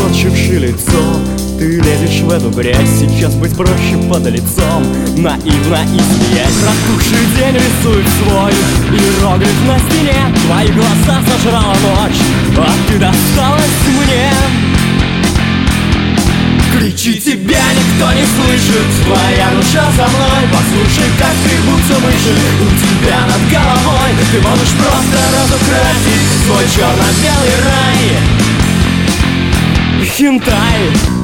скорчивши лицо. Ты лезешь в эту грязь, сейчас быть проще под лицом. Наивно и смеять. Протухший день рисует свой иероглиф на стене. Твои глаза сожрала ночь, а ты досталась мне. Кричи, тебя никто не слышит, твоя душа со мной. Послушай, как скребутся мыши у тебя над головой. Ты можешь просто разукрасить свой черно-белый рай. Хентай.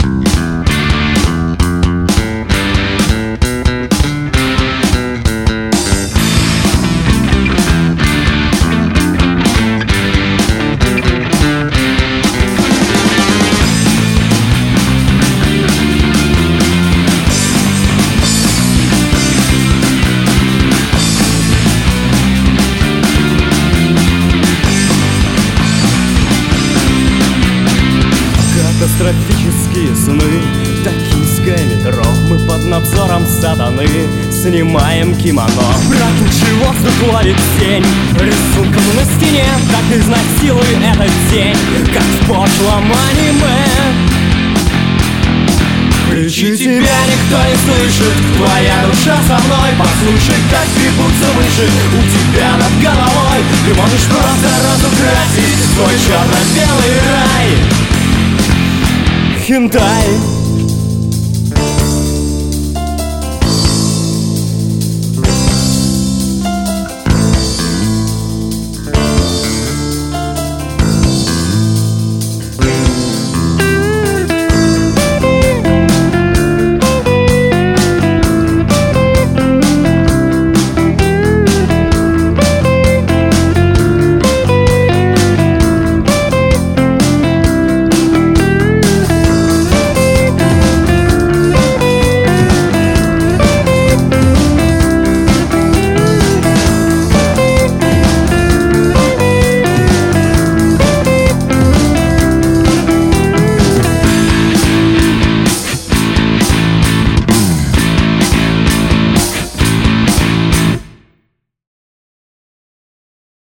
Катастрофические сны, токийское метро. Мы под надзором сатаны снимаем кимоно. Протухший воздух ловит тень рисунком на стене. Так изнасилуй этот день, как в пошлом аниме. Кричи, тебя никто не слышит, твоя душа со мной. Послушай, как скребутся мыши у тебя над головой. Ты можешь просто разукрасить свой черно-белый рай. Хентай.